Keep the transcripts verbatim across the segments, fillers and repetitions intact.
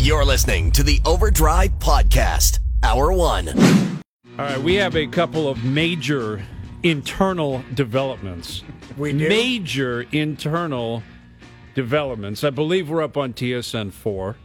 You're listening to the Overdrive Podcast, Hour One. All right, we have a couple of major internal developments. We do? Major internal developments. I believe we're up on T S N four.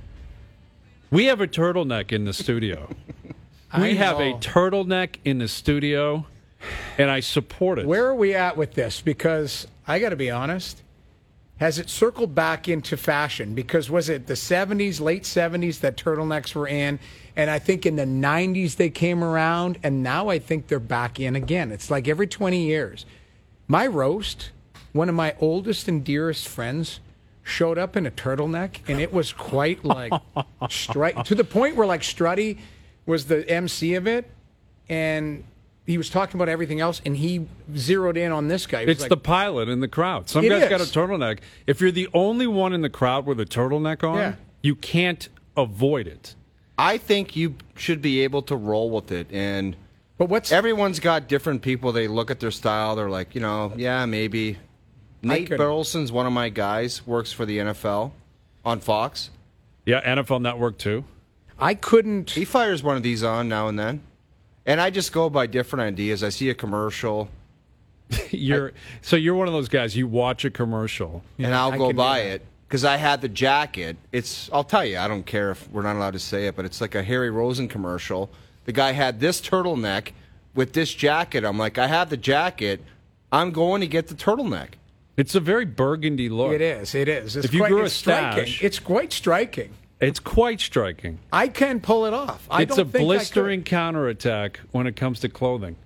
We have a turtleneck in the studio. we have a turtleneck in the studio, and I support it. Where are we at with this? Because I got to be honest, has it circled back into fashion? Because was it the seventies, late seventies that turtlenecks were in? And I think in the nineties they came around, and now I think they're back in again. It's like every twenty years. My roast, one of my oldest and dearest friends showed up in a turtleneck, and it was quite like strut to the point where like Strutty was the M C of it, and he was talking about everything else, and he zeroed in on this guy. He was It's like, the pilot in the crowd. Some It guy's got a is. turtleneck. If you're the only one in the crowd with a turtleneck on, Yeah. you can't avoid it. I think you should be able to roll with it. And but what's everyone's got different people. They look at their style. They're like, you know, yeah, maybe. Nate couldn't. Burleson's one of my guys, works for the N F L on Fox. Yeah, N F L Network too. I couldn't. He fires one of these on now and then. And I just go by different ideas. I see a commercial, You're so you're one of those guys. You watch a commercial. and I'll I go can buy do that. it. Because I had the jacket. It's, I'll tell you, I don't care if we're not allowed to say it, but it's like a Harry Rosen commercial. The guy had this turtleneck with this jacket. I'm like, I have the jacket. I'm going to get the turtleneck. It's a very burgundy look. It is. It is. It's If you quite, grew a it's striking. stash- It's quite striking. It's quite striking. I can pull it off. I it's don't a think I blistering could. counterattack when it comes to clothing.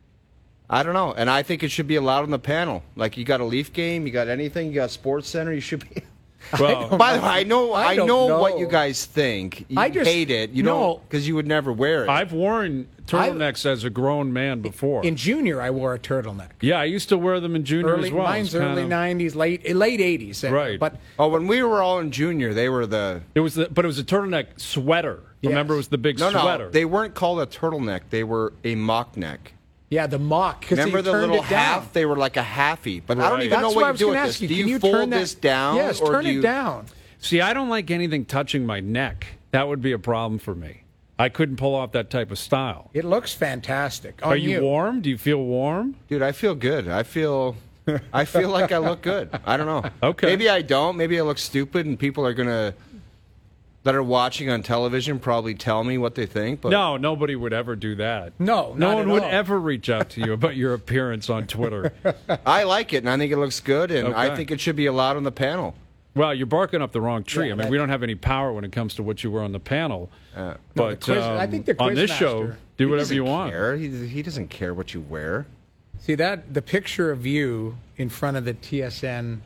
I don't know. And I think it should be allowed on the panel. Like, you got a Leaf game, you got anything, you got Sports Center, you should be. Well, By the way, I know I I, don't know, know. what you guys think. You I just- hate it. You no. don't, because you would never wear it. I've worn turtlenecks as a grown man before. In junior, I wore a turtleneck. yeah, I used to wear them in junior Early, as well. mine's It's kind early of- nineties, late late eighties. Right. But oh, when we were all in junior, they were the. It was, the, but it was a turtleneck sweater. Yes. Remember, it was the big No, sweater. no. They weren't called a turtleneck. They were a mock neck. yeah, the mock. 'cause Remember they the turned little it down. half? They were like a halfie. But I don't Right. even That's know what I what was you do gonna with ask this. you. Do Can you, you fold turn that- this down? Yes, or turn do it you, down. See, I don't like anything touching my neck. That would be a problem for me. I couldn't pull off that type of style. It looks fantastic. On Are you, warm? Do you feel warm? Dude, I feel good. I feel. I feel like I look good. I don't know. Okay. Maybe I don't. Maybe I look stupid, and people are gonna that are watching on television probably tell me what they think. But No, nobody would ever do that. No, no not one at would all. ever reach out to you about your appearance on Twitter. I like it, and I think it looks good, and I Okay. think it should be allowed on the panel. Well, you're barking up the wrong tree. Yeah, I mean, that- we don't have any power when it comes to what you were on the panel. Uh, No, the but quiz- I um, think the on this Quizmaster- show, do He whatever doesn't you want. Care. He, he doesn't care what you wear. See that the picture of you in front of the T S N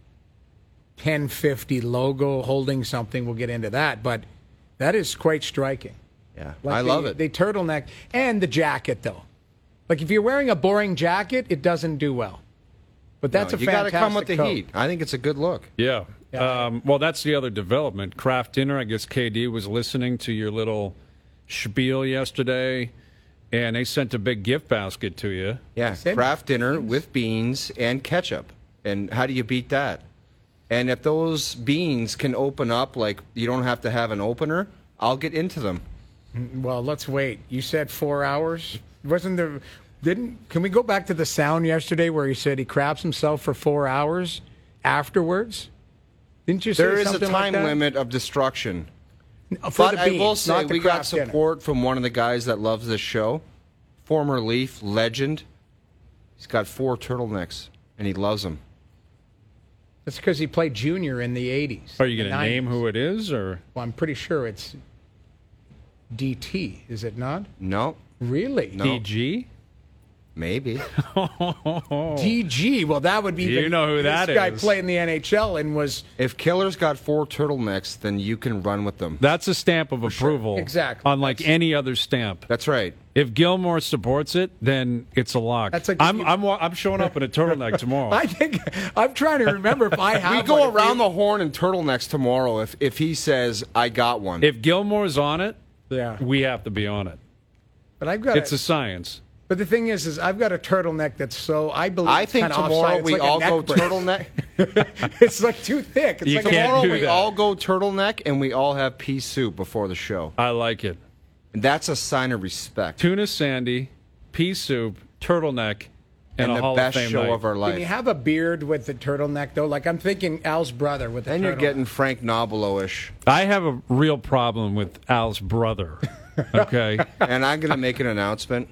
ten fifty logo holding something. We'll get into that, but that is quite striking. Yeah, Like I the, love it. The turtleneck and the jacket, though. Like if you're wearing a boring jacket, it doesn't do well. But that's No, a you got to fantastic come with the coat. heat. I think it's a good look. Yeah. Yeah. Um, well, that's the other development. Kraft Dinner, I guess K D was listening to your little spiel yesterday, and they sent a big gift basket to you. Yeah, Said craft dinner with beans and ketchup. And how do you beat that? And if those beans can open up, like you don't have to have an opener, I'll get into them. Well, let's wait. You said four hours. Wasn't there? Didn't? Can we go back to the sound yesterday where he said he craps himself for four hours afterwards? Didn't you say There is a something like time that? limit of destruction. For But the I beans, will say not the we got craft dinner. support from one of the guys that loves this show, former Leaf legend. He's got four turtlenecks, and he loves them. That's because he played junior in the eighties. Are you going to name who it is, or Well, I'm pretty sure it's D T, is it not? No, Really? No. D G? maybe. D G. Well, that would be. You the, know who that this guy is. played in the N H L and was If Killer's got four turtlenecks, then you can run with them. That's a stamp of approval. Exactly. Unlike That's- any other stamp. That's right. If Gilmore supports it, then it's a lock. That's like- I'm, I'm, wa- I'm showing up in a turtleneck tomorrow. I think I'm trying to remember if I have. We go one. If around you- the horn in turtlenecks tomorrow if, if he says, I got one. If Gilmore's on it, Yeah, we have to be on it. but I've got. It's a science. But the thing is, is I've got a turtleneck that's so I believe. I it's think kinda tomorrow offside. It's we like a all neck go brace. turtleneck. It's like too thick. It's You like a can't neck Tomorrow do brace. we that. all go turtleneck and we all have pea soup before the show. I like it. And that's a sign of respect. Tuna sandy, pea soup, turtleneck, and, and a the Hall best of Fame show night. of our life. Can you have a beard with the turtleneck though? Like I'm thinking Al's brother with the Then you're turtleneck. getting Frank Nobilo-ish. I have a real problem with Al's brother. Okay. And I'm going to make an announcement.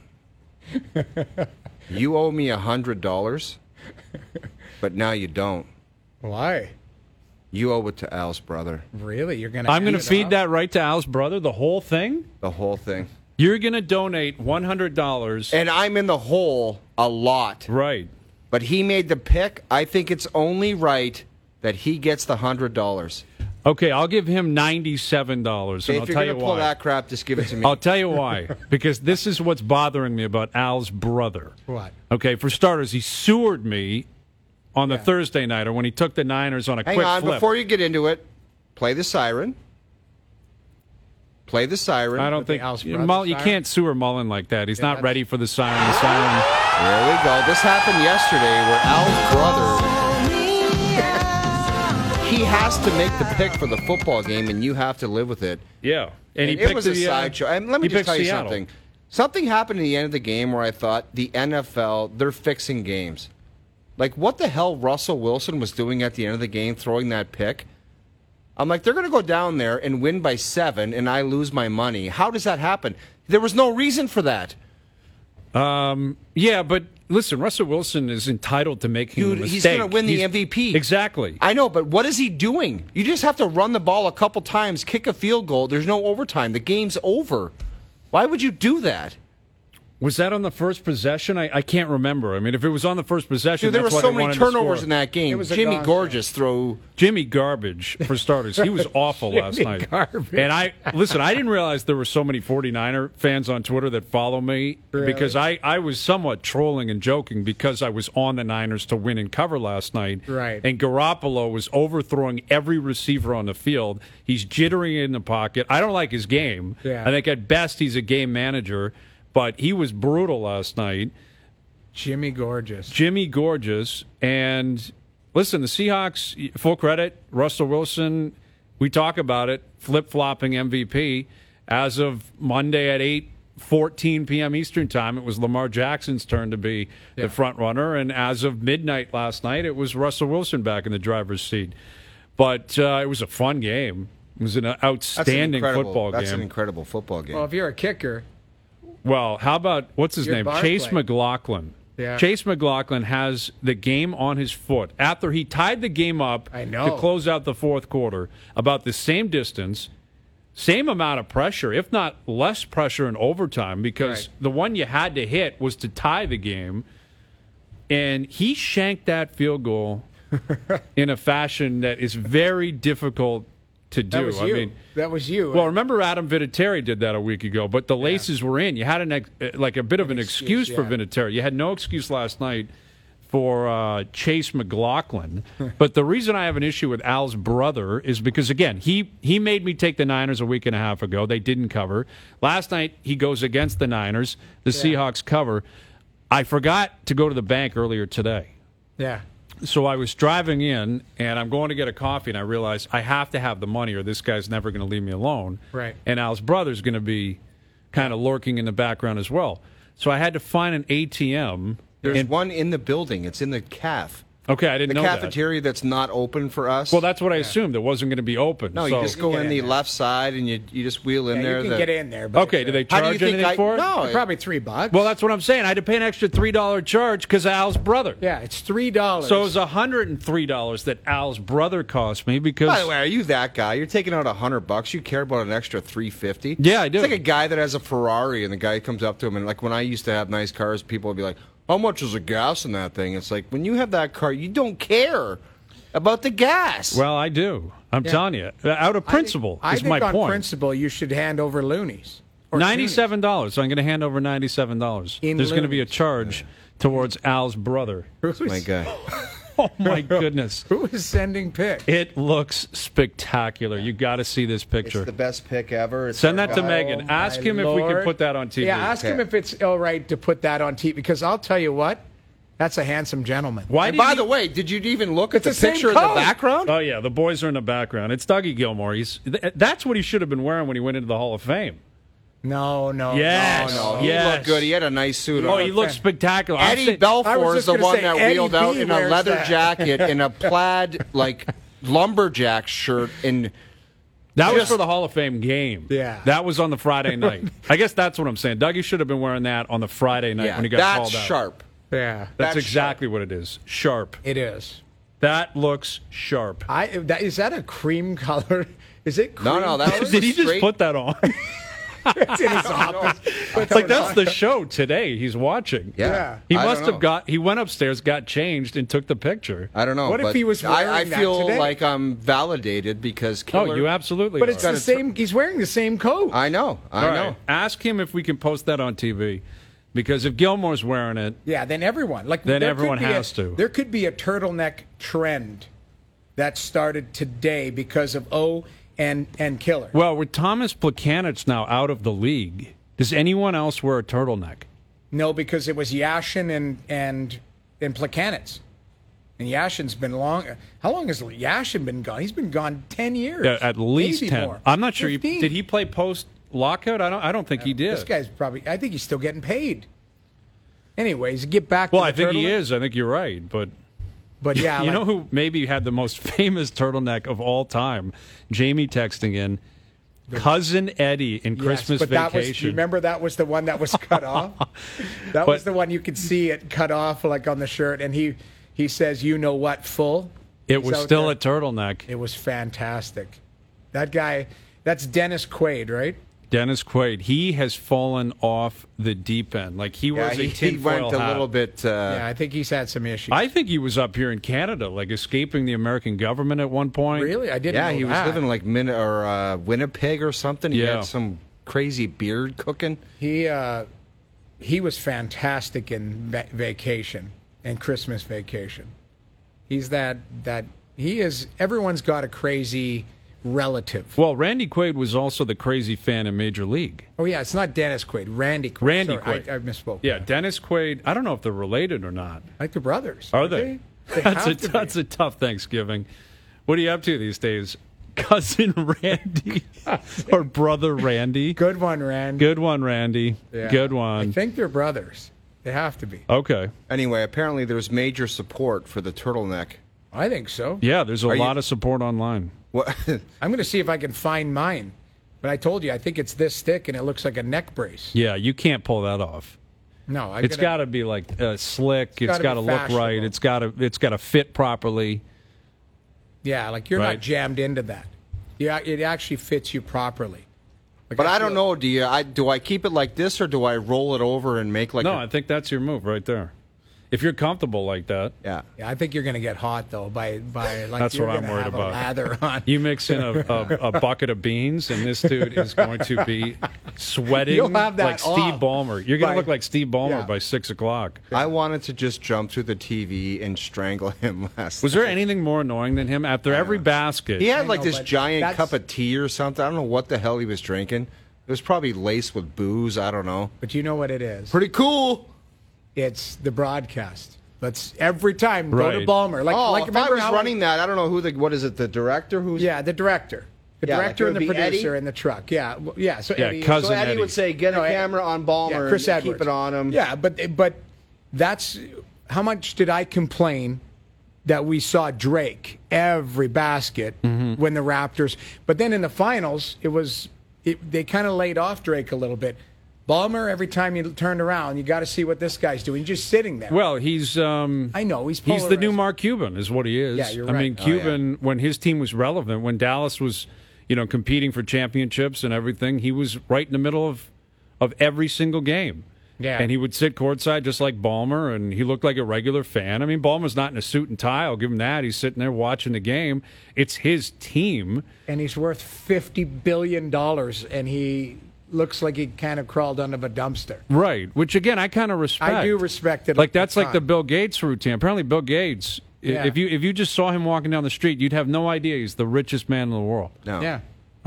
You owe me one hundred dollars, but now you don't. Why? You owe it to Al's brother. Really? You're gonna? I'm going to hand it feed off? that right to Al's brother, the whole thing. The whole thing. You're going to donate one hundred dollars. And I'm in the hole a lot. Right. But he made the pick. I think it's only right that he gets the one hundred dollars. Okay, I'll give him ninety-seven dollars, and If I'll you're tell going you to pull why. that crap, just give it to me. I'll tell you why. Because this is what's bothering me about Al's brother. What? Okay, for starters, he sewered me on the Yeah. Thursday nighter when he took the Niners on a Hang quick on, flip. before you get into it, play the siren. Play the siren. I don't With the think Al's you, brother Mull- you siren? can't sewer Mullen like that. He's Yeah, not that's- ready for the siren. The siren. There we go. This happened yesterday where Al's brother, he has to make the pick for the football game, and you have to live with it. Yeah, And and, he it picked was the, a uh, sideshow. And let me he just picked tell you Seattle. something. Something happened at the end of the game where I thought the N F L, they're fixing games. Like, what the hell Russell Wilson was doing at the end of the game, throwing that pick? I'm like, they're going to go down there and win by seven, and I lose my money. How does that happen? There was no reason for that. Um, yeah, but listen, Russell Wilson is entitled to making Dude, a he's mistake. gonna win the He's- M V P. Exactly. I know, but what is he doing? You just have to run the ball a couple times, kick a field goal. There's no overtime. The game's over. Why would you do that? Was that on the first possession? I, I can't remember. I mean, if it was on the first possession, Dude, there were that's why so they many wanted to turnovers score. in that game. It was a Jimmy gong Gorgeous throw. Jimmy Garbage, for starters. He was awful last Jimmy night. Garbage. And I listen, I didn't realize there were so many 49er fans on Twitter that follow me Really? because I, I was somewhat trolling and joking because I was on the Niners to win and cover last night. Right. And Garoppolo was overthrowing every receiver on the field. He's jittering in the pocket. I don't like his game. Yeah. I think at best he's a game manager, but he was brutal last night. Jimmy Gorgeous. Jimmy Gorgeous. And listen, the Seahawks, full credit, Russell Wilson, we talk about it, flip-flopping M V P. As of Monday at eight fourteen p.m. Eastern Time, it was Lamar Jackson's turn to be Yeah. the front runner. And as of midnight last night, it was Russell Wilson back in the driver's seat. But uh, it was a fun game. It was an That's an outstanding incredible- football That's an game. incredible football game. Well, if you're a kicker, Well, how about, what's his Your name? bar Chase play. McLaughlin. Yeah. Chase McLaughlin has the game on his foot after he tied the game up I know. to close out the fourth quarter, about the same distance, same amount of pressure, if not less pressure in overtime, because Right. the one you had to hit was to tie the game. And he shanked that field goal in a fashion that is very difficult to do. that was I you. mean, that was you. well, remember Adam Vinatieri did that a week ago, but the laces were in. You had an ex- uh, like a bit of an excuse, excuse, for yeah. Vinatieri. You had no excuse last night for uh, Chase McLaughlin. But the reason I have an issue with Al's brother is because, again, he he made me take the Niners a week and a half ago. They didn't cover. Last night he goes against the Niners. The Seahawks cover. I forgot to go to the bank earlier today. yeah. So I was driving in, and I'm going to get a coffee, and I realized I have to have the money, or this guy's never going to leave me alone. Right. And Al's brother's going to be kind of lurking in the background as well. So I had to find an A T M. There's and- one in the building. It's in the caf. Okay, I didn't The know that. cafeteria that's not open for us. Well, that's what I assumed. It wasn't going to be open. no, so- you just go Get in in the there. left side and you you just wheel in Yeah, there. you can The- get in there. But Okay, it's, do they uh, How do charge you think anything I- for it? No, probably three bucks. Well, that's what I'm saying. I had to pay an extra three dollars charge because of Al's brother. yeah, it's three dollars. So it was one hundred three dollars that Al's brother cost me because... By the way, are you that guy? You're taking out a hundred bucks. You care about an extra three fifty? Yeah, I do. It's like a guy that has a Ferrari, and the guy comes up to him, and like when I used to have nice cars, people would be like, "How much is the gas in that thing?" It's like when you have that car, you don't care about the gas. Well, I do. I'm Yeah. telling you. Out of principle I is think my on point. principle, you should hand over loonies. Or Ninety-seven dollars. So I'm going to hand over ninety-seven dollars. In There's going to be a loonies. charge towards Al's brother. loonies. my guy. Oh, my goodness. Who is sending pics? It looks spectacular. You got to see this picture. It's the best pick ever. It's Send that to guy. Megan. Oh, Ask my him if we can Lord. put that on T V. Yeah, ask him Okay. if it's all right to put that on T V, because I'll tell you what, that's a handsome gentleman. Why And did by he- the way, did you even look at It's the, the same picture in the coat. background? Oh, yeah, the boys are in the background. It's Dougie Gilmore. He's th- That's what he should have been wearing when he went into the Hall of Fame. No, no. Yes. no, No, he Yes. looked good. He had a nice suit on. Oh, he looks spectacular. I'm Eddie saying- I was Belfour just is the gonna one say, that Eddie wheeled out B in a wears leather that. jacket, in a plaid, like, lumberjack shirt, and That was Just- for the Hall of Fame game. Yeah. That was on the Friday night. I guess that's what I'm saying. Dougie should have been wearing that on the Friday night yeah, when he got that's called out. sharp. Yeah, That's, That's exactly what it is. Sharp. it is. That looks sharp. I that is that a cream color? Is it cream? No, no, that color? was Did he just straight- put that on? It's in his office. It's like that's the show today he's watching. Yeah. Yeah. He I must don't have know. got he went upstairs, got changed, and took the picture. I don't know. What if but he was wearing I, I that feel today? like I'm validated because Killer. Oh, you absolutely But are. it's the same. He's wearing the same coat. I know. I All know. right. Ask him if we can post that on T V. Because if Gilmore's wearing it, Yeah, then everyone like Then there everyone could be has a, to. There could be a turtleneck trend that started today because of O and and Killer. well, with Thomas Plekanec now out of the league, does anyone else wear a turtleneck? No, because it was Yashin and and and Plekanec. And Yashin's been long. How long has Yashin been gone? He's been gone ten years. Yeah, at least Maybe ten. more. I'm not sure. He, fifteen. did he play post lockout? I don't. I don't think he did. This guy's probably. I think he's still getting paid. Anyways, get back. well, to I the think he turtleneck. is. I think you're right. But But yeah, you like- know who maybe had the most famous turtleneck of all time? Jamie texting in. Cousin Eddie in Yes, Christmas but that was, Vacation. remember that was the one that was cut off. That But- was the one you could see it cut off like on the shirt, and he he says, "You know what, full." it He's was out still there. a turtleneck. It was fantastic. That guy, that's Dennis Quaid, right? Dennis Quaid. He has fallen off the deep end. Like he Yeah, was he, a he tinfoil went a hat. little bit. Uh, yeah, I think he's had some issues. I think he was up here in Canada, like escaping the American government at one point. really, I didn't. yeah, know he was that. living like Min- or uh, Winnipeg or something. He Yeah. had some crazy beard cooking. He uh, he was fantastic in va- Vacation and Christmas Vacation. He's that that he is. Everyone's got a crazy relative. Well, Randy Quaid was also the crazy fan in Major League. Oh yeah, it's not Dennis Quaid, Randy Quaid. Randy Sorry, Quaid. I, I misspoke. Yeah, Dennis Quaid. I don't know if they're related or not. like the brothers. Are aren't they? They That's have a to be. that's a tough Thanksgiving. What are you up to these days, cousin Randy or brother Randy? Good one, Rand. Good one, Randy. Yeah. Good I one. think they're brothers. They have to be. Okay. Anyway, apparently there's major support for the turtleneck. I think so. Yeah, there's a Are you- lot of support online. What? I'm going to see if I can find mine. But I told you, I think it's this thick, and it looks like a neck brace. Yeah, you can't pull that off. No, I It's got to be like uh, slick. It's gotta got be to look right. fashionable. It's got to it's got to fit properly. Yeah, like you're Right. not jammed into that. Yeah, it actually fits you properly. Like, But I feel- don't know. Do you? I do I keep it like this or do I roll it over and make like? No, a, I think that's your move right there. If you're comfortable like that, yeah. Yeah, I think you're going to get hot though by by like That's you're what I'm gonna worried have about. A lather on. you mix in a, a, a bucket of beans, and this dude is going to be sweating You'll have that like Steve off Ballmer. You're going by- to look like Steve Ballmer Yeah. by six o'clock. I wanted to just jump through the T V and strangle him last. Was there night. anything more annoying than him? After every basket, He I had like know, this but giant that's- cup of tea or something. I don't know what the hell he was drinking. It was probably laced with booze. I don't know. But you know what it is? Pretty cool. It's the broadcast. Let's every time go to Right. Ballmer. Like, oh, like if I remember was how running that, I don't know who the what is it? The director who's Yeah, the director, the Yeah, like director it and the would be producer Eddie? in the truck. Yeah, w- yeah. So Yeah, Eddie, cousin So Eddie, Eddie. would say, "Get No, a Ed- camera on Ballmer yeah, Chris and Edwards. keep it on him." Yeah, but but that's how much did I complain that we saw Drake every basket Mm-hmm. when the Raptors, but then in the finals it was it, they kind of laid off Drake a little bit. Ballmer, every time you turned around, you got to see what this guy's doing. He's just sitting there. well, he's um, I know he's he's the new polarized. Mark Cuban, is what he is. Yeah, you're I right. mean, Oh, Cuban when his team was relevant, when Dallas was, you know, competing for championships and everything, he was right in the middle of of every single game. Yeah. And he would sit courtside just like Ballmer, and he looked like a regular fan. I mean, Ballmer's not in a suit and tie. I'll give him that. He's sitting there watching the game. It's his team. and he's worth fifty billion dollars, and he looks like he kind of crawled under a dumpster. Right. Which, again, I kind of respect. I do respect it. Like, at the that's like the time. Bill Gates routine. Apparently, Bill Gates Yeah. If you if you just saw him walking down the street, you'd have no idea he's the richest man in the world. No. Yeah.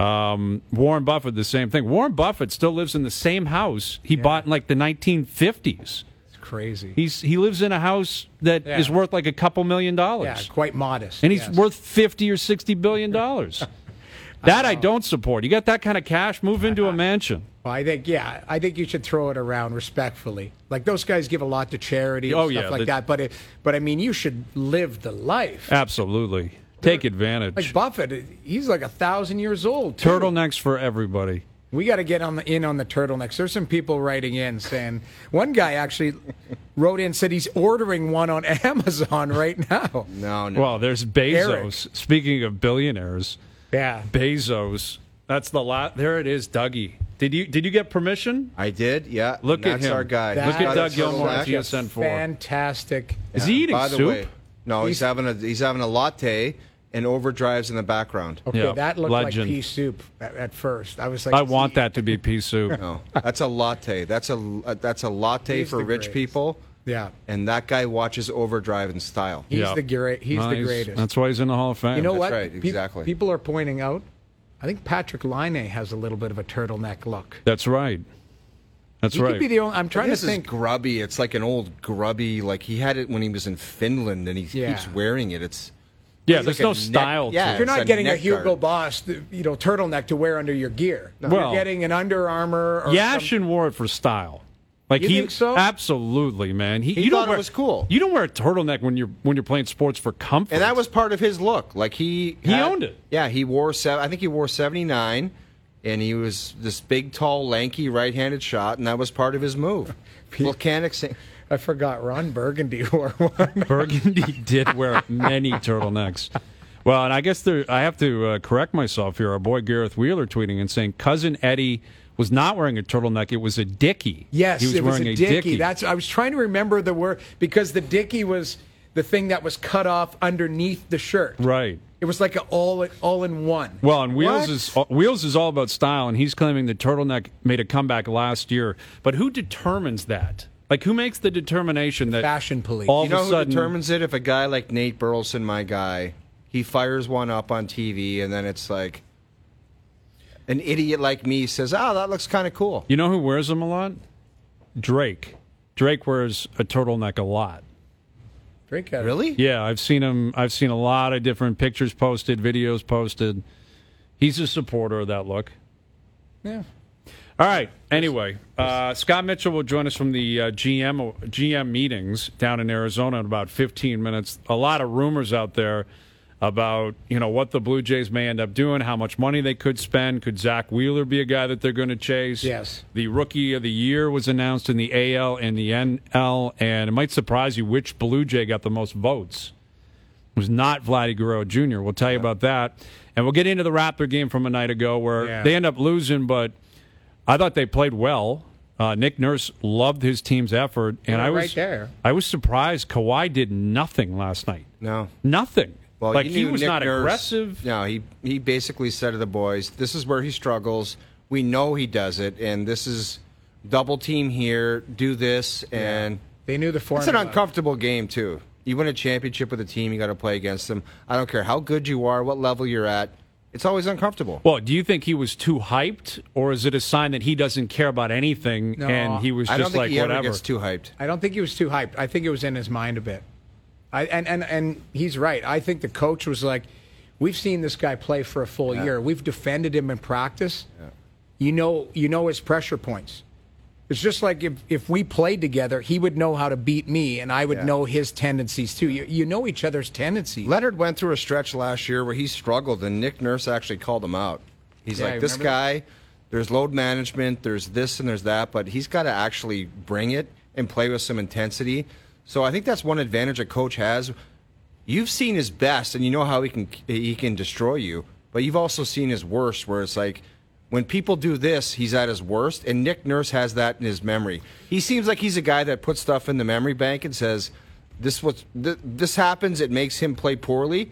Um, Warren Buffett, the same thing. Warren Buffett still lives in the same house he bought in like the nineteen fifties. It's crazy. He's he lives in a house that Yeah. is worth like a couple million dollars. Yeah, quite modest. And he's yes. worth fifty or sixty billion dollars. That I don't support. You got that kind of cash, move into a mansion. Well, I think, yeah, I think you should throw it around respectfully. Like, those guys give a lot to charity and Oh, stuff yeah, like the- that. But, it, but I mean, you should live the life. Absolutely. Take advantage. Like Buffett, he's like a thousand years old. Too. Turtlenecks for everybody. We got to get on the in on the turtlenecks. There's some people writing in saying, one guy actually wrote in, said he's ordering one on Amazon right now. No, no. Well, there's Bezos. Speaking of billionaires, Yeah. Bezos. That's the lot. There it is, Dougie. Did you did you get permission? I did, yeah. Look and at that's him. our guy. That Look at is Doug a Gilmore at such T a S N four. Fantastic. Is he eating By the soup? way, no, he's, He's- having a he's having a latte and overdrives in the background. Okay, Yeah, that looked legend. like pea soup at, at first. I was like, I want that to be pea soup. No, that's a latte. That's a that's a latte He's for the rich greatest. people. Yeah. And that guy watches Overdrive in style. He's Yeah. the great. He's No, the greatest. That's why he's in the Hall of Fame. You know That's what? right, Peop- exactly. people are pointing out. I think Patrick Laine has a little bit of a turtleneck look. That's right. That's He right. could be the only. I'm trying to This is think. grubby. It's like an old grubby. Like he had it when he was in Finland, and he Yeah. keeps wearing it. It's yeah, it's there's like a no neck- style yeah. to You're it. not It's a getting a neck Hugo guard. Boss, you know, turtleneck to wear under your gear. Well- You're getting an Under Armour. Or Yashin wore it for style. Like You he, think so? Absolutely, man. He you don't thought it wear, was cool. You don't wear a turtleneck when you're when you're playing sports for comfort. and that was part of his look. Like he He had- owned it. Yeah, he wore seven. I think he wore seventy-nine, and he was this big, tall, lanky, right-handed shot, and that was part of his move. Volcanic. Sa- I forgot Ron Burgundy wore one. Burgundy did wear many turtlenecks. Well, and I guess there, I have to uh, correct myself here. Our boy Gareth Wheeler tweeting and saying cousin Eddie was not wearing a turtleneck; it was a dickie. Yes, he was it was wearing a a dickie. dickie. That's. I was trying to remember the word because the dickie was the thing that was cut off underneath the shirt. right. It was like a all all in one. Well, and Wheels What? is uh, Wheels is all about style, and he's claiming the turtleneck made a comeback last year. But who determines that? Like, who makes the determination that Fashion police. all you know of a who sudden determines it? If a guy like Nate Burleson, my guy, he fires one up on T V, and then it's like an idiot like me says, "Oh, that looks kind of cool." You know who wears them a lot? Drake. Drake wears a turtleneck a lot. Drink at it. Really? Yeah, I've seen him. I've seen a lot of different pictures posted, videos posted. He's a supporter of that look. Yeah. All right. Anyway, uh, Scott Mitchell will join us from the uh, G M G M meetings down in Arizona in about fifteen minutes. A lot of rumors out there about you know what the Blue Jays may end up doing, how much money they could spend. Could Zach Wheeler be a guy that they're going to chase? Yes. The Rookie of the Year was announced in the A L and the N L, and it might surprise you which Blue Jay got the most votes. It was not Vladdy Guerrero Junior We'll tell you about that, and we'll get into the Raptor game from a night ago where Yeah. they end up losing, but I thought they played well. Uh, Nick Nurse loved his team's effort, and Yeah, I was right there. I was surprised Kawhi did nothing last night. No. Nothing. Well, like you he knew was Nick not Nurse- aggressive. No, he he basically said to the boys, "This is where he struggles. We know he does it, and this is double team here. Do this, and They knew the it's formula. an uncomfortable game too. You win a championship with a team, you got to play against them. I don't care how good you are, what level you're at. It's always uncomfortable. Well, do you think he was too hyped, or is it a sign that he doesn't care about anything No. and he was I don't just think like he whatever? ever gets too hyped. I don't think he was too hyped. I think it was in his mind a bit. I, and, and, and he's right. I think the coach was like, we've seen this guy play for a full Yeah. year. We've defended him in practice. You know, you know his pressure points. It's just like if, if we played together, he would know how to beat me, and I would Yeah. know his tendencies too. You, you know each other's tendencies. Leonard went through a stretch last year where he struggled, and Nick Nurse actually called him out. He's Yeah, like, I this remember guy, there's load management, there's this and there's that, but he's got to actually bring it and play with some intensity. So I think that's one advantage a coach has. You've seen his best, and you know how he can he can destroy you, but you've also seen his worst, where it's like, when people do this, he's at his worst, and Nick Nurse has that in his memory. He seems like he's a guy that puts stuff in the memory bank and says, "This what th- this happens. It makes him play poorly,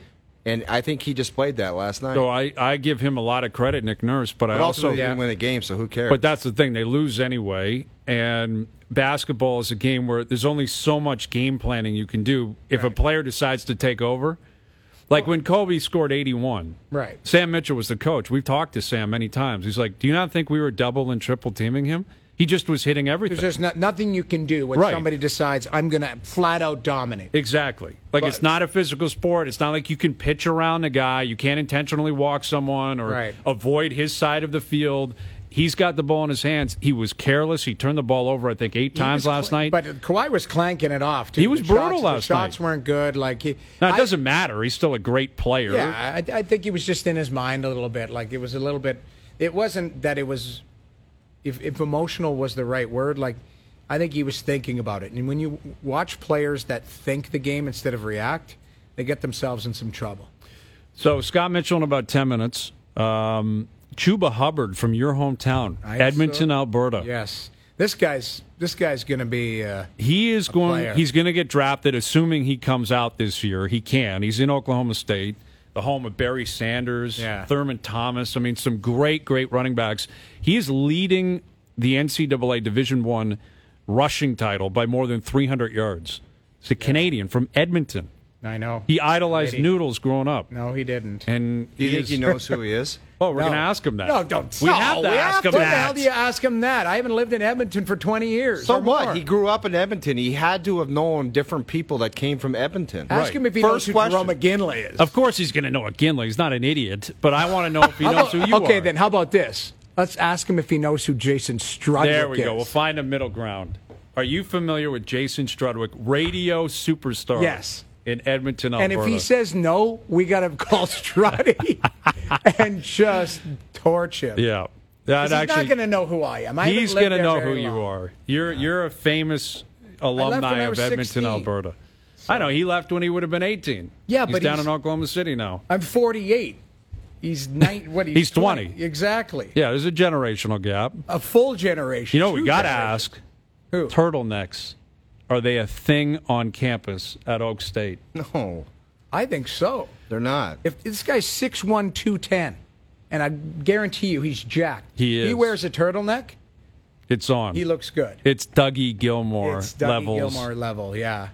And I think he displayed that last night. So I, I give him a lot of credit, Nick Nurse, but, but I also also didn't win the game, so who cares? But that's the thing; they lose anyway. And basketball is a game where there's only so much game planning you can do if Right. a player decides to take over. Like when Kobe scored eighty-one, Right. Sam Mitchell was the coach. We've talked to Sam many times. He's like, "Do you not think we were double and triple teaming him? He just was hitting everything." There's just not, nothing you can do when Right. somebody decides, I'm going to flat out dominate. Exactly. Like But- it's not a physical sport. It's not like you can pitch around a guy. You can't intentionally walk someone or Right. avoid his side of the field. He's got the ball in his hands. He was careless. He turned the ball over, I think, eight He times was last cl- night. But Kawhi was clanking it off, too. He was The brutal shots, last The shots night. weren't good. Like he, now, it I- doesn't matter. He's still a great player. Yeah, I, I think he was just in his mind a little bit. Like it was a little bit. It wasn't that it was. If, if emotional was the right word, like I think he was thinking about it. And when you watch players that think the game instead of react, they get themselves in some trouble. So Scott Mitchell in about ten minutes. Um, Chuba Hubbard from your hometown, I Edmonton, saw- Alberta. Yes, this guy's this guy's going to be. Uh, He is going. player. He's going to get drafted, assuming he comes out this year. He can. He's in Oklahoma State, the home of Barry Sanders, Yeah. Thurman Thomas. I mean, some great, great running backs. He is leading the N C double A Division One rushing title by more than three hundred yards. He's a Canadian from Edmonton. I know. He idolized Lady. Noodles growing up, No, he didn't. and Do you he think is- he knows who he is? Oh, we're No. going to ask him that. No, don't. We no, have to we ask have him to. that. How the hell do you ask him that? I haven't lived in Edmonton for twenty years. So or what? more. He grew up in Edmonton. He had to have known different people that came from Edmonton. Ask Right. him if he First knows who question. Jerome McGinley is. Of course, he's going to know McGinley. He's not an idiot, but I want to know if he How knows about- who you okay, are. then how about this? Let's ask him if he knows who Jason Strudwick There we is. go. We'll find a middle ground. Are you familiar with Jason Strudwick, radio superstar? Yes. In Edmonton, And Alberta. if he says no, we got to call Struddy and just torch him. yeah, 'Cause that he's actually, not going to know who I am. I he's going to know who you are. You're you're a famous alumni when I of was Edmonton, sixteen. Alberta. I know he left when he would have been eighteen. Yeah, he's but down he's- in Oklahoma City now. I'm forty-eight. He's nine. What? He's, He's twenty. Exactly. Yeah, there's a generational gap. A full generation. You know, we Two got to generations. ask: Who? turtlenecks, are they a thing on campus at Oak State? No, I think so. they're not. If this guy's six one, two ten, and I guarantee you he's jacked. He He is. wears a turtleneck. It's on. He looks good. It's Dougie Gilmore It's Dougie levels. Gilmore level. Yeah.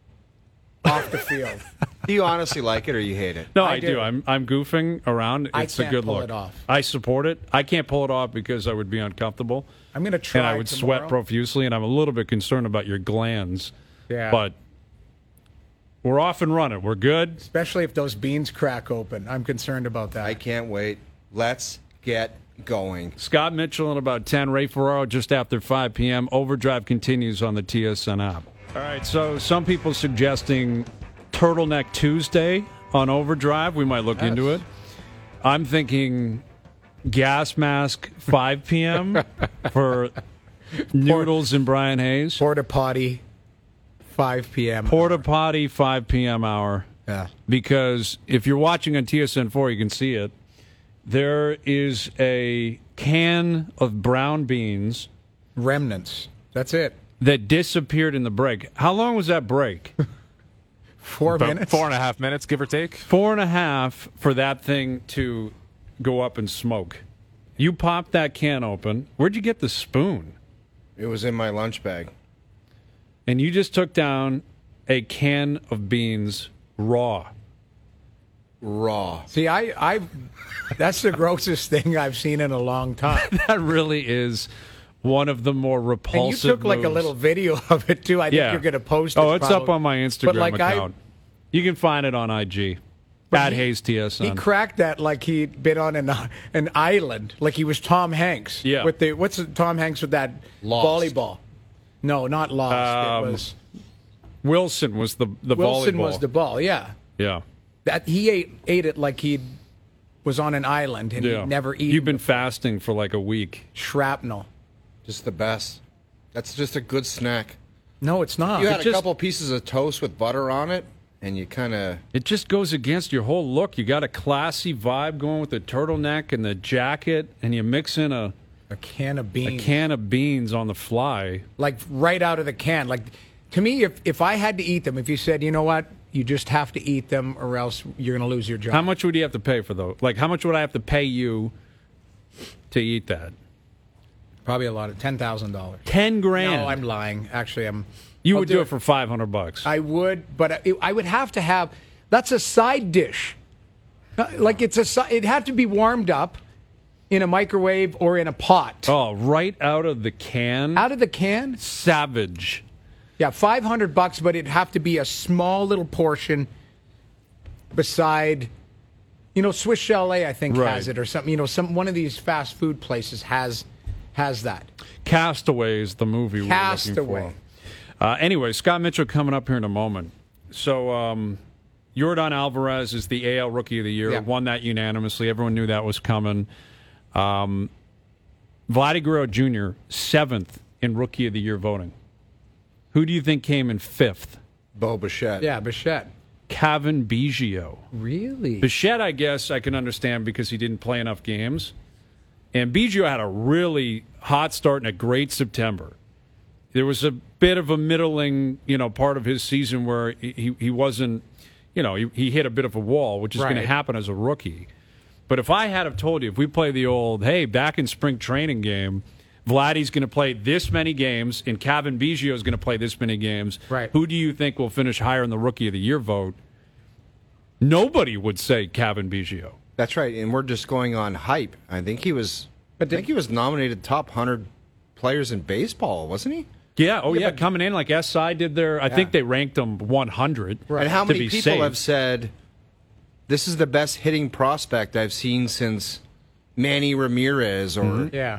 Off the field. Do you honestly like it or you hate it? No, I I, do. do. I'm I'm goofing around. I It's a can't good pull look. it off. I support it. I can't pull it off because I would be uncomfortable I'm going to try. and I would tomorrow. sweat profusely, and I'm a little bit concerned about your glands. Yeah. But we're off and running. We're good. Especially if those beans crack open. I'm concerned about that. I can't wait. Let's get going. Scott Mitchell in about ten. Ray Ferraro just after five p.m. Overdrive continues on the T S N app. All right, so some people suggesting Turtleneck Tuesday on Overdrive. We might look Yes. into it. I'm thinking gas mask five p.m. for Noodles and Brian Hayes. Porta potty, five p.m. Porta potty five p.m. hour. Yeah. Because if you're watching on T S N four, you can see it. There is a can of brown beans Remnants. That's it. that disappeared in the break. How long was that break? Four About minutes. four and a half minutes, give or take. Four and a half for that thing to go up and smoke. You popped that can open. Where'd you get the spoon? It was in my lunch bag. And you just took down a can of beans raw. Raw. See, I, I, that's the grossest thing I've seen in a long time. That really is one of the more And repulsive you took like a moves. little video of it too. I think Yeah. you're going to post it. Oh, it's up probably. on my Instagram But, like, I- account. You can find it on I G. But At he- Hayes T S N. He cracked that like he'd been on an an island, like he was Tom Hanks. Yeah. With the what's the, Tom Hanks with that Lost. volleyball? No, not lost. Um, it was Wilson was the the Wilson volleyball. was the ball. Yeah. yeah. That he ate ate it like he was on an island and Yeah. he'd never eaten You've been fasting for like a week. shrapnel. Just the best. That's just a good snack. No, it's not. You It had a just- couple pieces of toast with butter on it, and you kind of. It just goes against your whole look. You got a classy vibe going with the turtleneck and the jacket, and you mix in a, a can of a beans, can of beans on the fly. like right out of the can. Like to me, if if I had to eat them, if you said, you know what, You just have to eat them, or else you're going to lose your job. How much would you have to pay for those? Like, how much would I have to pay you to eat that? Probably a lot of ten thousand dollars. Ten grand. No, I'm lying. Actually, I'm. You I'll would do it for five hundred bucks. I would, but I, I would have to have. That's a side dish. Uh, Like it's a. si- It had to be warmed up in a microwave or in a pot. Oh, right out of the can. Out of the can. Savage. Yeah, five hundred bucks, but it'd have to be a small little portion. Beside, you know, Swiss Chalet, I think Right. has it or something. You know, some one of these fast food places has has that. Castaway is the movie we were looking Castaway. for. Uh, anyway, Scott Mitchell coming up here in a moment. So, um, Yordan Alvarez is the A L Rookie of the Year. Yeah. Won that unanimously. Everyone knew that was coming. Um, Vladdy Guerrero Junior, seventh in Rookie of the Year voting. Who do you think came in fifth? Bo Bichette. Yeah, Bichette. Kevin Biggio. Really? Bichette, I guess I can understand because he didn't play enough games. And Biggio had a really hot start and a great September. There was a bit of a middling, you know, part of his season where he, he wasn't, you know, he, he hit a bit of a wall, which is going Right. to happen as a rookie. But if I had have told you, if we play the old, hey, back in spring training game, Vladdy's going to play this many games and Kevin Biggio is going to play this many games, Right. who do you think will finish higher in the Rookie of the Year vote? Nobody would say Kevin Biggio. That's right, and we're just going on hype. I think he was. But I think did- he was nominated top hundred players in baseball, wasn't he? Yeah, oh yeah, but- coming in like S I did their, I think they ranked him one hundred. And how to many be people safe. have said this is the best hitting prospect I've seen since Manny Ramirez? Or Mm-hmm. Yeah.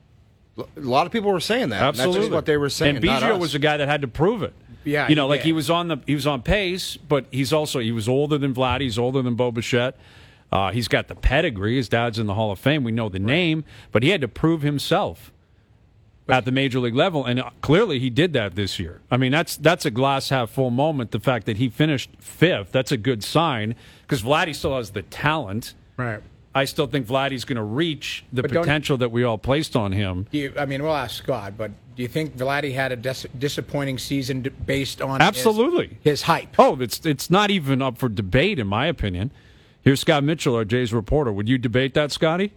a lot of people were saying that. Absolutely, That's just what they were saying. And not Biggio us. was a guy that had to prove it. Yeah, you know, he like did. he was on the he was on pace, but he's also he was older than Vlad. He's older than Bo Bichette. Uh, he's got the pedigree. His dad's in the Hall of Fame. We know the name, but he had to prove himself at the major league level, and clearly he did that this year. I mean, that's that's a glass half full moment. The fact that he finished fifth, that's a good sign because Vladdy still has the talent. Right. I still think Vladdy's going to reach the But don't- potential that we all placed on him. Do you, I mean, we'll ask Scott, but do you think Vladdy had a dis- disappointing season d- based on Absolutely. his, his hype? Oh, it's it's not even up for debate, in my opinion. Here's Scott Mitchell, our Jays reporter. Would you debate that, Scotty?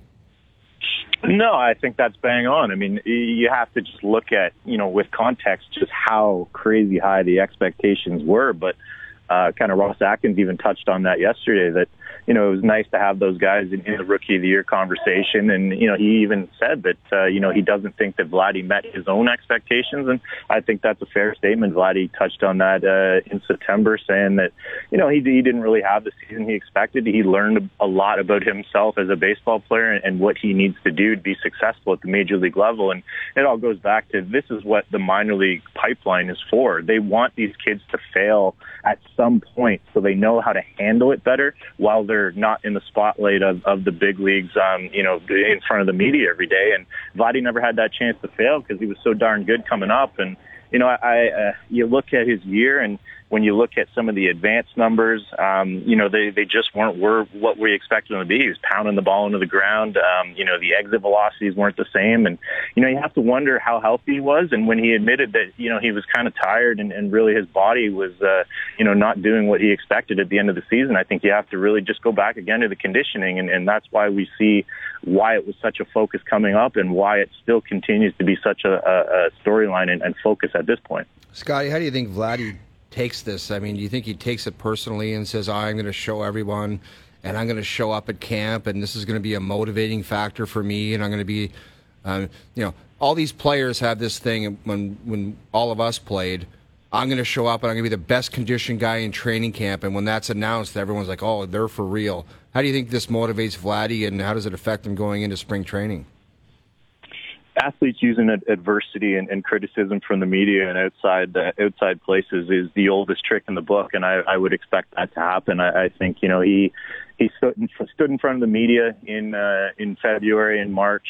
No, I think that's bang on. I mean, you have to just look at, you know, with context, just how crazy high the expectations were. But uh, kind of Ross Atkins even touched on that yesterday, that, you know, it was nice to have those guys in, in the Rookie of the Year conversation. And, you know, he even said that, uh, you know, he doesn't think that Vladdy met his own expectations. And I think that's a fair statement. Vladdy touched on that uh, in September, saying that, you know, he, he didn't really have the season he expected. He learned a lot about himself as a baseball player and, and what he needs to do to be successful at the major league level. And it all goes back to this is what the minor league pipeline is for. They want these kids to fail at some point so they know how to handle it better while they're not in the spotlight of, of the big leagues, um, you know, in front of the media every day. And Vladdy never had that chance to fail because he was so darn good coming up. And, you know, I, uh, you look at his year, and when you look at some of the advanced numbers, um, you know, they, they just weren't were what we expected them to be. He was pounding the ball into the ground. Um, you know, the exit velocities weren't the same. And, you know, you have to wonder how healthy he was. And when he admitted that, you know, he was kind of tired and, and really his body was, uh, you know, not doing what he expected at the end of the season, I think you have to really just go back again to the conditioning. And, and that's why we see why it was such a focus coming up and why it still continues to be such a, a, a storyline and, and focus at this point. Scotty, how do you think Vladdy takes this? I mean, do you think he takes it personally and says, oh, I'm going to show everyone and I'm going to show up at camp and this is going to be a motivating factor for me and I'm going to be, um, you know, all these players have this thing when, when all of us played, I'm going to show up and I'm going to be the best conditioned guy in training camp. And when that's announced, everyone's like, oh, they're for real. How do you think this motivates Vladdy and how does it affect him going into spring training? Athletes using ad- adversity and, and criticism from the media and outside uh, outside places is the oldest trick in the book, and I, I would expect that to happen. I, I think you know he he stood in, stood in front of the media in uh, in February and March.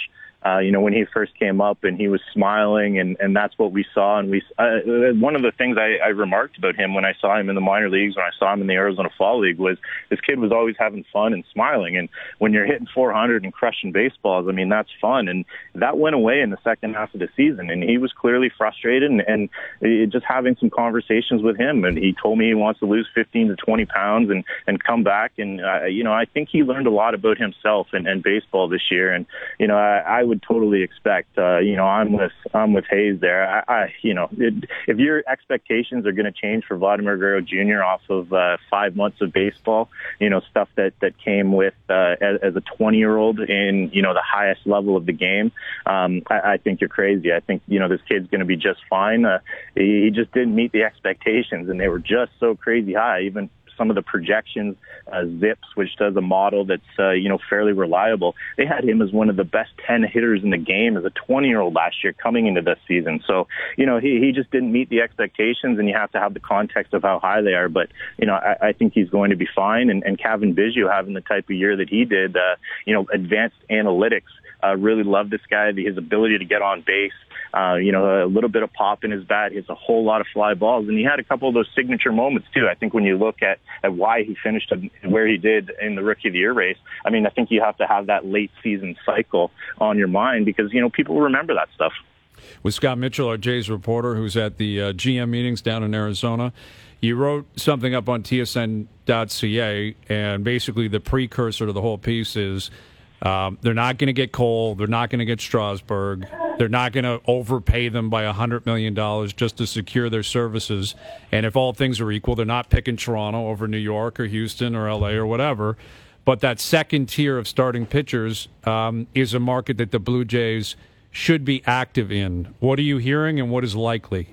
Uh, you know, when he first came up and he was smiling, and, and that's what we saw. And we uh, one of the things I, I remarked about him when I saw him in the minor leagues, when I saw him in the Arizona Fall League, was this kid was always having fun and smiling. And when you're hitting four hundred and crushing baseballs, I mean, that's fun. And that went away in the second half of the season. And he was clearly frustrated, and, and it, just having some conversations with him. And he told me he wants to lose fifteen to twenty pounds and, and come back. And, uh, you know, I think he learned a lot about himself and, and baseball this year. And, you know, I, I would totally expect, uh, you know, I'm with, I'm with Hayes there. I, I you know, it, if your expectations are going to change for Vladimir Guerrero Junior off of uh, five months of baseball, you know, stuff that, that came with uh, as, as a twenty year old in, you know, the highest level of the game, um, I, I think you're crazy. I think, you know, this kid's going to be just fine. Uh, he, he just didn't meet the expectations, and they were just so crazy high. Even some of the projections, uh, Zips, which does a model that's, uh, you know, fairly reliable, they had him as one of the best ten hitters in the game as a twenty-year-old last year coming into this season. So, you know, he, he just didn't meet the expectations, and you have to have the context of how high they are. But, you know, I, I think he's going to be fine. And, and Cavan Biggio having the type of year that he did, uh, you know, advanced analytics, uh, really love this guy, his ability to get on base. Uh, you know, a little bit of pop in his bat. He has a whole lot of fly balls, and he had a couple of those signature moments too. I think when you look at, at why he finished where he did in the Rookie of the Year race, I mean, I think you have to have that late season cycle on your mind, because, you know, people remember that stuff. With Scott Mitchell, our Jays reporter, who's at the uh, G M meetings down in Arizona, you wrote something up on T S N dot C A, and basically the precursor to the whole piece is um, they're not going to get Cole, they're not going to get Strasburg. They're not going to overpay them by one hundred million dollars just to secure their services. And if all things are equal, they're not picking Toronto over New York or Houston or L A or whatever. But that second tier of starting pitchers um, is a market that the Blue Jays should be active in. What are you hearing, and what is likely?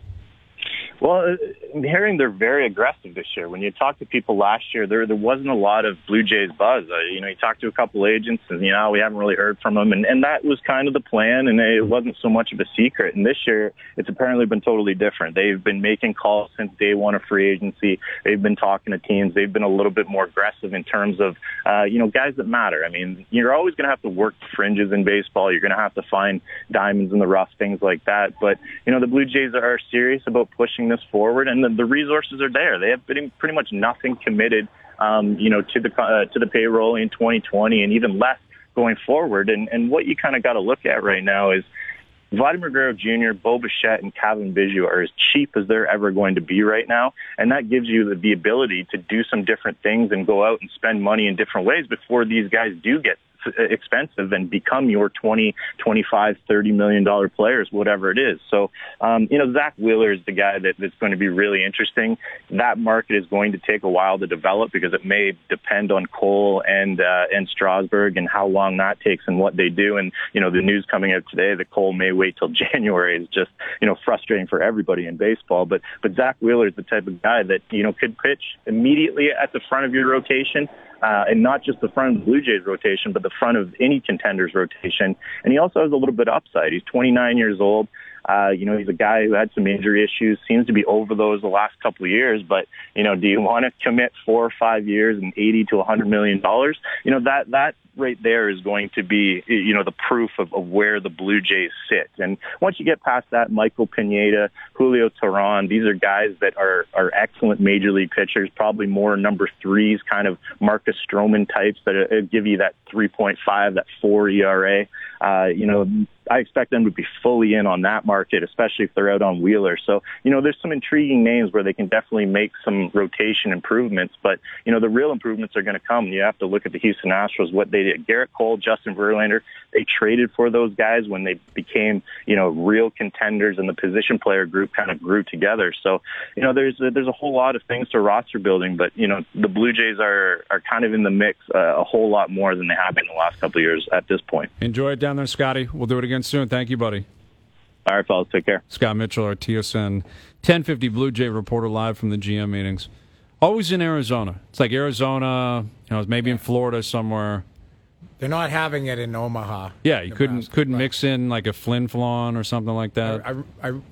Well, I'm hearing they're very aggressive this year. When you talk to people last year, there there wasn't a lot of Blue Jays buzz. Uh, you know, you talk to a couple agents, and, you know, we haven't really heard from them. And, and that was kind of the plan, and it wasn't so much of a secret. And this year, it's apparently been totally different. They've been making calls since day one of free agency. They've been talking to teams. They've been a little bit more aggressive in terms of, uh, you know, guys that matter. I mean, you're always going to have to work the fringes in baseball. You're going to have to find diamonds in the rough, things like that. But, you know, the Blue Jays are serious about pushing this forward, and the, the resources are there. They have been pretty much nothing committed, um, you know, to the uh, to the payroll in twenty twenty, and even less going forward. And and what you kind of got to look at right now is Vladimir Guerrero Junior, Bo Bichette, and Cavan Biggio are as cheap as they're ever going to be right now, and that gives you the, the ability to do some different things and go out and spend money in different ways before these guys do get expensive and become your twenty, twenty-five, thirty million dollar players, whatever it is. So, um, you know, Zach Wheeler is the guy that, that's going to be really interesting. That market is going to take a while to develop because it may depend on Cole and uh, and Strasburg and how long that takes and what they do. And, you know, the news coming out today that Cole may wait till January is just, you know, frustrating for everybody in baseball. But but Zach Wheeler is the type of guy that, you know, could pitch immediately at the front of your rotation. Uh, and not just the front of the Blue Jays rotation, but the front of any contender's rotation. And he also has a little bit of upside. He's twenty-nine years old. Uh, you know, he's a guy who had some injury issues, seems to be over those the last couple of years. But, you know, do you want to commit four or five years and eighty to one hundred million dollars? You know, that, that right there is going to be, you know, the proof of, of where the Blue Jays sit. And once you get past that, Michael Pineda, Julio Teheran, these are guys that are, are excellent major league pitchers, probably more number threes, kind of Marcus Stroman types that uh, give you that three point five, that four E R A. Uh, you know, I expect them to be fully in on that market, especially if they're out on Wheeler. So, you know, there's some intriguing names where they can definitely make some rotation improvements. But, you know, the real improvements are going to come. You have to look at the Houston Astros, what they did. Garrett Cole, Justin Verlander, they traded for those guys when they became, you know, real contenders, and the position player group kind of grew together. So, you know, there's a, there's a whole lot of things to roster building. But, you know, the Blue Jays are, are kind of in the mix uh, a whole lot more than they have been in the last couple of years at this point. Enjoy it down there, Scotty. We'll do it again soon. Thank you, buddy. All right, fellas. Take care. Scott Mitchell, our T S N ten fifty Blue Jay reporter, live from the G M meetings. Always in Arizona. It's like Arizona, you know, maybe in Florida somewhere. They're not having it in Omaha. Yeah, you couldn't Nebraska, couldn't but mix in like a Flin Flon or something like that. I, I, I,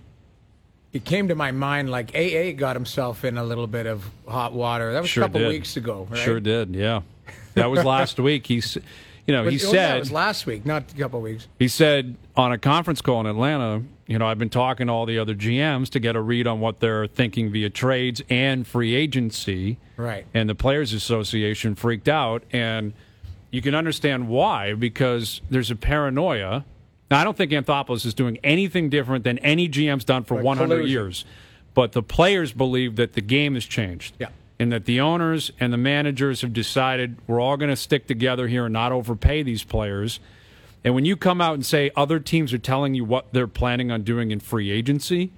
it came to my mind like A A got himself in a little bit of hot water. That was Sure a couple did. weeks ago, right? Sure did, yeah. That was last week. He's, you know, But, he oh, said yeah, it was last week, not a couple of weeks. he said on a conference call in Atlanta, you know, I've been talking to all the other G Ms to get a read on what they're thinking via trades and free agency. Right. And the Players Association freaked out, and you can understand why, because there's a paranoia. Now, I don't think Anthopoulos is doing anything different than any G M's done for Like one hundred collusion. years. But the players believe that the game has changed. Yeah. And that the owners and the managers have decided we're all going to stick together here and not overpay these players. And when you come out and say other teams are telling you what they're planning on doing in free agency,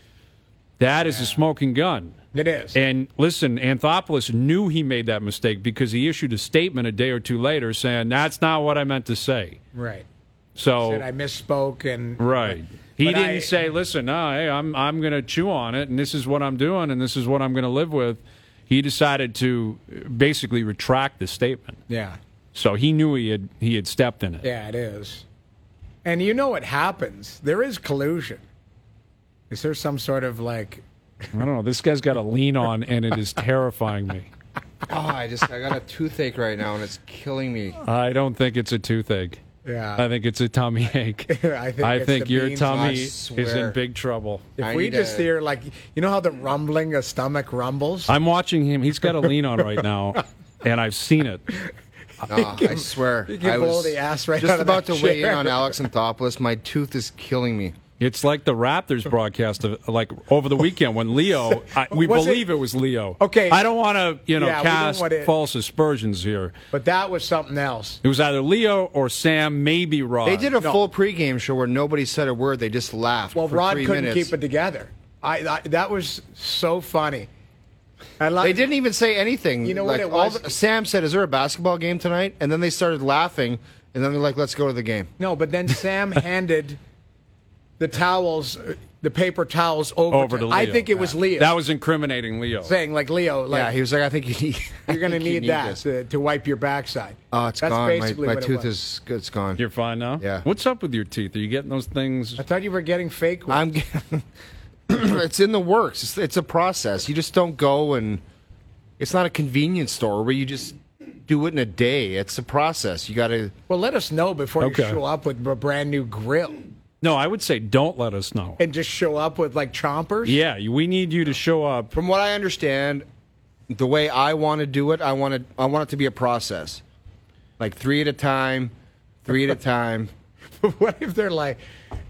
that is a smoking gun. It is. And listen, Anthopoulos knew he made that mistake because he issued a statement a day or two later saying, that's not what I meant to say. Right. So Said I misspoke and right. He But didn't I- say, listen, no, hey, I'm I'm going to chew on it, and this is what I'm doing, and this is what I'm going to live with. He decided to basically retract the statement. Yeah. So he knew he had he had stepped in it. Yeah, it is. And you know what happens? There is collusion. Is there some sort of like I don't know. This guy's got a lean on, and it is terrifying me. Oh, I just I got a toothache right now, and it's killing me. I don't think it's a toothache. yeah. I think it's a tummy ache. I think I it's think the your beans. tummy I is swear. in big trouble. If I we need just a- hear like you know how the rumbling a stomach rumbles? I'm watching him. He's got a lean on right now, and I've seen it. Oh, I swear. you can I blow was the ass right just out of about that to weigh in chair. on Alex Anthopoulos. My tooth is killing me. It's like the Raptors broadcast of like over the weekend when Leo. I, we Was it- believe it, was Leo. Okay. I don't want to you know Yeah, we don't cast want it- false aspersions here. But that was something else. It was either Leo or Sam, maybe Rod. They did a No. full pregame show where nobody said a word. They just laughed. Well, for Rod three couldn't minutes. keep it together. I, I that was so funny. I like They didn't even say anything. You know like, what it all was? the- Sam said, "Is there a basketball game tonight?" And then they started laughing, and then they're like, "Let's go to the game." No, but then Sam handed the towels, uh, the paper towels over, Over to Leo. I think it was Leo That was incriminating Leo. saying like Leo, like yeah, he was like, "I think you need. you're going to I think you need, that this." to, to wipe your backside. Oh, it's That's gone. My, basically my what it tooth was. is it's gone. You're fine now? Yeah. What's up with your teeth? Are you getting those things? I thought you were getting fake ones. I'm. getting- it's in the works. It's, it's a process. You just don't go and. It's not a convenience store where you just do it in a day. It's a process. You got to. Well, let us know before Okay. you show up with a brand new grill No, I would say don't let us know. and just show up with like chompers. Yeah, we need you to show up. From what I understand, the way I want to do it, I want it. I want it to be a process, like three at a time, three at a time. What if they're like,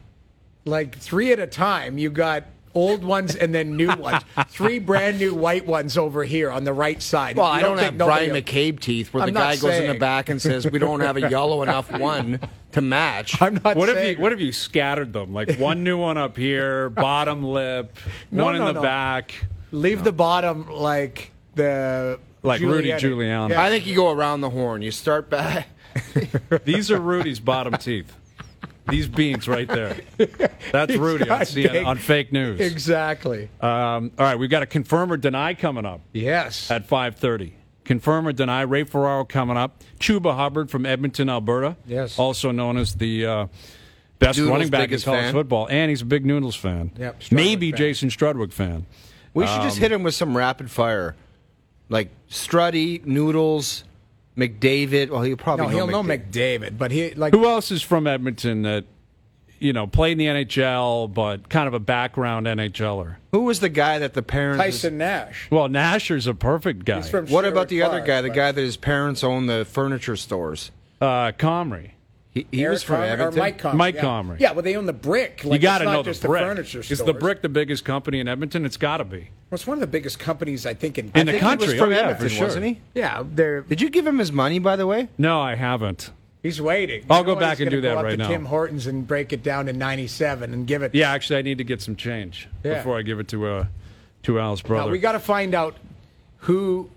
like three at a time? You got old ones and then new ones. Three brand new white ones over here on the right side. Well, You I don't think have nobody- Brian McCabe teeth where I'm the not guy goes in saying. the back and says, "We don't have a yellow enough one to match." I'm not What if saying. you what if you scattered them? Like one new one up here, bottom lip, No, one in no, the no. back. Leave the bottom like the Like Rudy Giuliani. Giuliani. Yeah. I think you go around the horn. You start back. These are Rudy's bottom teeth. These beans right there. That's Rudy on, got C N N, big- on fake news. Exactly. Um, all right, we've got a confirm or deny coming up Yes. at five thirty. Confirm or deny. Ray Ferraro coming up. Chuba Hubbard from Edmonton, Alberta. Yes. Also known as the uh, best Noodles' running back in biggest college fan. football. And he's a big Noodles fan. Yep, Strudwick Maybe fan. Jason Strudwick fan. We should just hit him with some rapid fire, like Struddy, Noodles, McDavid. Well, he'll probably No, know he'll know McDavid. McDavid, but he like Who else is from Edmonton that, you know, played in the N H L, but kind of a background NHLer? Who was the guy that the parents? Tyson Nash. Well, Nasher's a perfect guy. He's from What Sherwood about the other Park, guy? The but- guy that his parents own the furniture stores. uh, Comrie. He, he Eric was from Comrie- or Edmonton. Mike Comrie. Mike yeah. Comrie. Yeah, well, they own the Brick. Like, You got to it's not know the just Brick. The furniture Is the stores. Brick the biggest company in Edmonton? It's got to be. Well, it's one of the biggest companies, I think, in, In I the think country. He was from Oh, yeah, Edmonton, for sure. wasn't he? Yeah, they're, Did you give him his money, by the way? No, I haven't. he's waiting. I'll You go know back he's and gonna do that go up right to now. Tim Hortons and break it down to ninety-seven and give it. Yeah, actually, I need to get some change Yeah. before I give it to uh, to Al's brother. Now we got to find out who,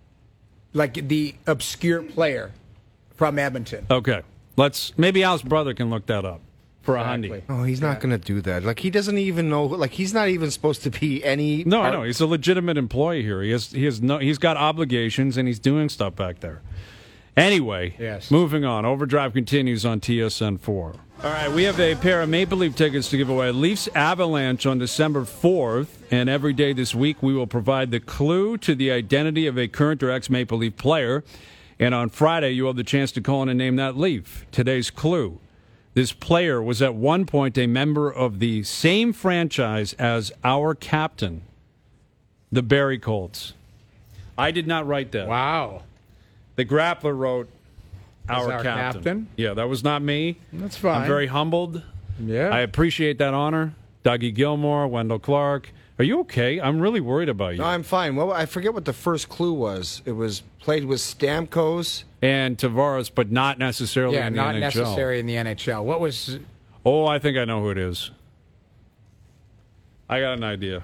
like the obscure player from Edmonton. Okay, let's. Maybe Al's brother can look that up for a Exactly. hundy. Oh, he's not going to do that. Like he doesn't even know. Like he's not even supposed to be any. No, I part- know he's a legitimate employee here. He has he has no he's got obligations and he's doing stuff back there. Anyway, Yes. moving on. Overdrive continues on T S N four. All right, we have a pair of Maple Leaf tickets to give away. Leafs Avalanche on December fourth, and every day this week we will provide the clue to the identity of a current or ex-Maple Leaf player. And on Friday, you have the chance to call in and name that Leaf. Today's clue. This player was at one point a member of the same franchise as our captain, the Barrie Colts. I did not write that. Wow. The Grappler wrote our, our captain. captain? Yeah, that was not me. That's fine. I'm very humbled. Yeah. I appreciate that honor. Dougie Gilmore, Wendell Clark. Are you okay? I'm really worried about you. No, I'm fine. Well, I forget what the first clue was. It was played with Stamkos. And Tavares, but not necessarily yeah, in the not N H L. necessary in the N H L. What was... Oh, I think I know who it is. I got an idea.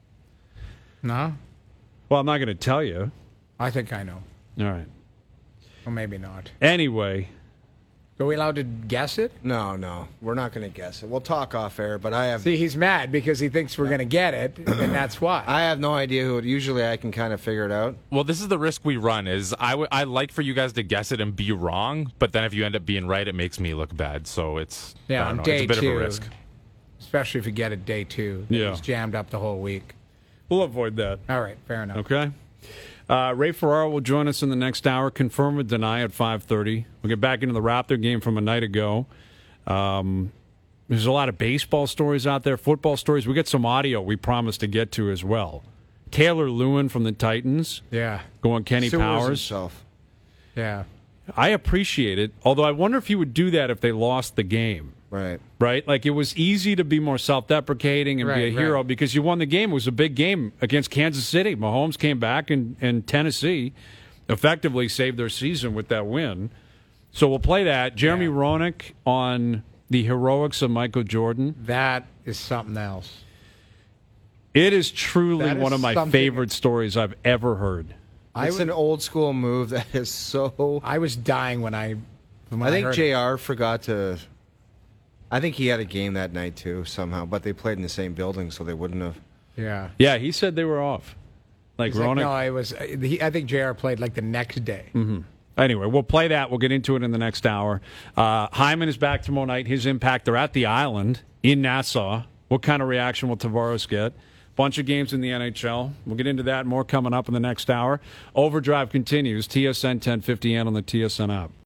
No? Well, I'm not going to tell you. I think I know. All right. Or maybe not. Anyway. Are we allowed to guess it? No, no. We're not going to guess it. We'll talk off air, but I have See, he's mad because he thinks we're going to get it, and that's why. I have no idea who it Usually I can kind of figure it out. Well, this is the risk we run. Is I, w- I like for you guys to guess it and be wrong, but then if you end up being right, it makes me look bad. So it's Yeah, I on don't know, day it's a bit two. of a risk. Especially if you get it day two. Yeah. He's jammed up the whole week. We'll avoid that. All right, fair enough. Okay. Uh, Ray Ferraro will join us in the next hour. Confirm or deny at five thirty. We'll get back into the Raptor game from a night ago. Um, there's a lot of baseball stories out there, football stories. We get some audio we promised to get to as well. Taylor Lewin from the Titans. Yeah, Going Kenny Sewers Powers. himself. yeah. I appreciate it, although I wonder if he would do that if they lost the game. Right. Right? Like, it was easy to be more self-deprecating and be a Right, hero right. because you won the game. It was a big game against Kansas City. Mahomes came back, and, and Tennessee effectively saved their season with that win. So we'll play that. Jeremy Yeah. Roenick on the heroics of Michael Jordan. That is something else. It is truly That is one of my something- favorite stories I've ever heard. I It's w- an old school move that is so. I was dying when I. When I think heard J it. R forgot to. I think he had a game that night too somehow, but they played in the same building, so they wouldn't have. Yeah. Yeah, he said they were off. Like, He's like, Roenick. no, I was. He, I think J R played like the next day. Mm-hmm. Anyway, we'll play that. We'll get into it in the next hour. Uh, Hyman is back tomorrow night. His impact, they're at the Island in Nassau. What kind of reaction will Tavares get? Bunch of games in the N H L. We'll get into that and more coming up in the next hour. Overdrive continues. T S N ten fifty N on the T S N app.